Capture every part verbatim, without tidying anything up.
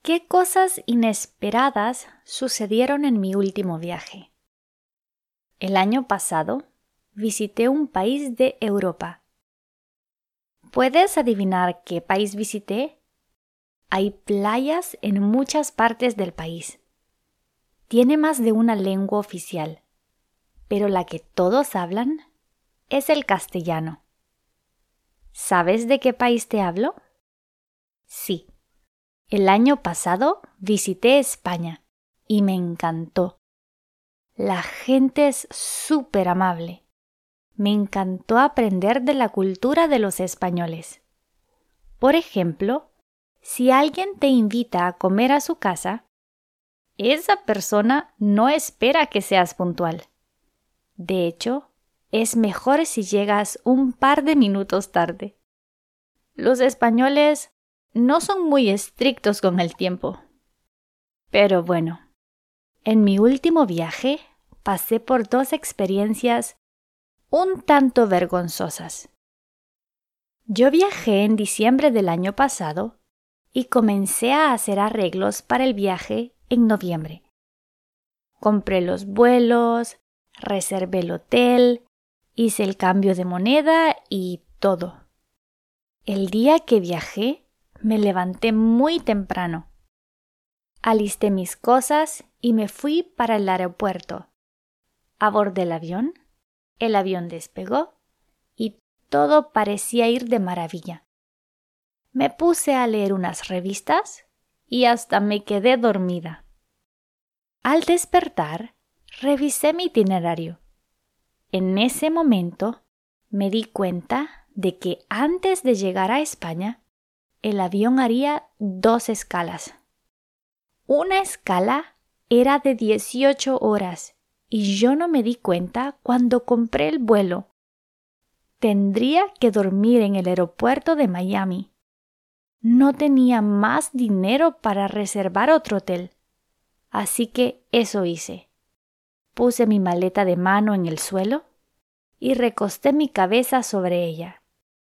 ¿Qué cosas inesperadas sucedieron en mi último viaje? El año pasado visité un país de Europa. ¿Puedes adivinar qué país visité? Hay playas en muchas partes del país. Tiene más de una lengua oficial, pero la que todos hablan es el castellano. ¿Sabes de qué país te hablo? Sí. El año pasado visité España y me encantó. La gente es súper amable. Me encantó aprender de la cultura de los españoles. Por ejemplo, si alguien te invita a comer a su casa, esa persona no espera que seas puntual. De hecho, es mejor si llegas un par de minutos tarde. Los españoles no son muy estrictos con el tiempo. Pero bueno, en mi último viaje pasé por dos experiencias un tanto vergonzosas. Yo viajé en diciembre del año pasado y comencé a hacer arreglos para el viaje en noviembre. Compré los vuelos, reservé el hotel, hice el cambio de moneda y todo. El día que viajé, me levanté muy temprano. Alisté mis cosas y me fui para el aeropuerto. Abordé el avión, el avión despegó y todo parecía ir de maravilla. Me puse a leer unas revistas y hasta me quedé dormida. Al despertar, revisé mi itinerario. En ese momento me di cuenta de que antes de llegar a España, el avión haría dos escalas. Una escala era de dieciocho horas y yo no me di cuenta cuando compré el vuelo. Tendría que dormir en el aeropuerto de Miami. No tenía más dinero para reservar otro hotel, así que eso hice. Puse mi maleta de mano en el suelo y recosté mi cabeza sobre ella.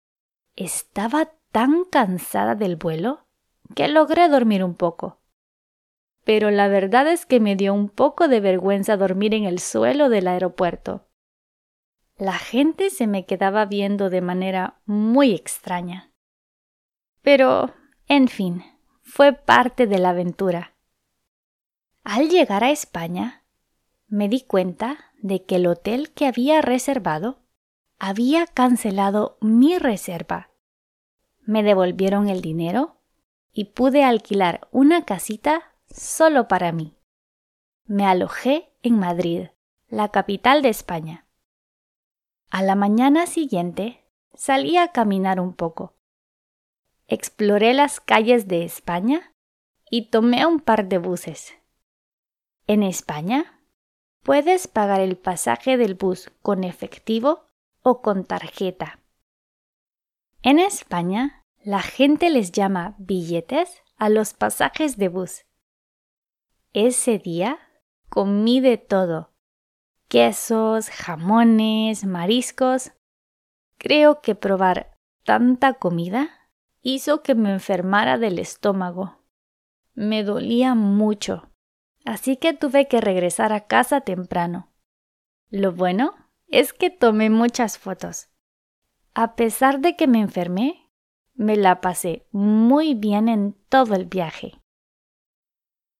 Estaba tan cansada del vuelo que logré dormir un poco. Pero la verdad es que me dio un poco de vergüenza dormir en el suelo del aeropuerto. La gente se me quedaba viendo de manera muy extraña. Pero, en fin, fue parte de la aventura. Al llegar a España, me di cuenta de que el hotel que había reservado había cancelado mi reserva. Me devolvieron el dinero y pude alquilar una casita solo para mí. Me alojé en Madrid, la capital de España. A la mañana siguiente salí a caminar un poco. Exploré las calles de España y tomé un par de buses. En España, puedes pagar el pasaje del bus con efectivo o con tarjeta. En España, la gente les llama billetes a los pasajes de bus. Ese día comí de todo: quesos, jamones, mariscos. Creo que probar tanta comida hizo que me enfermara del estómago. Me dolía mucho, así que tuve que regresar a casa temprano. Lo bueno es que tomé muchas fotos. A pesar de que me enfermé, me la pasé muy bien en todo el viaje.